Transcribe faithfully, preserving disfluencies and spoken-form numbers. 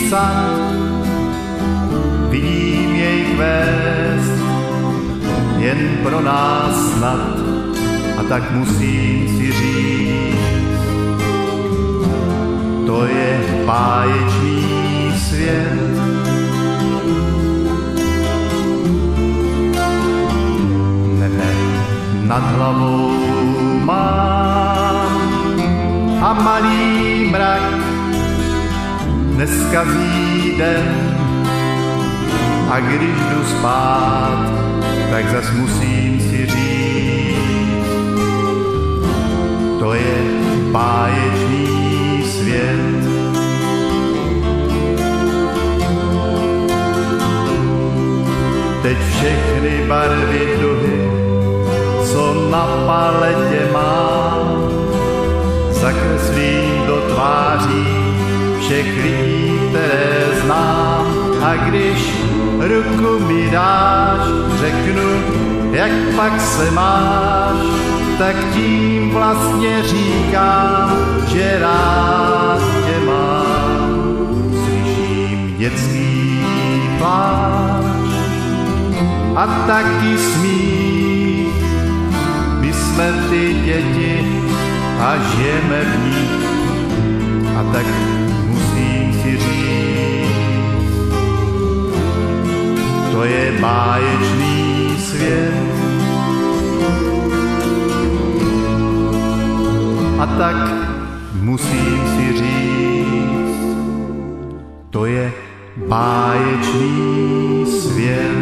sad, vidím jej kvést, jen pro nás snad, a tak musím si říct, to je báječný svět. Nebe nad hlavou mám a malý mrak neskazí den, a když jdu spát, tak zas musím si říct, to je báječný svět. Teď všechny barvy duhy, co na paletě mám, zakreslím do tváří všech lidí, které znám. A když ruku mi dáš, řeknu, jak pak se máš, tak tím vlastně říkám, že rád tě mám. Slyším dětský pláč a taky smích. My jsme ty děti a žijeme v nich, a tak musím si říct, to je báječný svět. A tak musím si říct, to je báječný svět.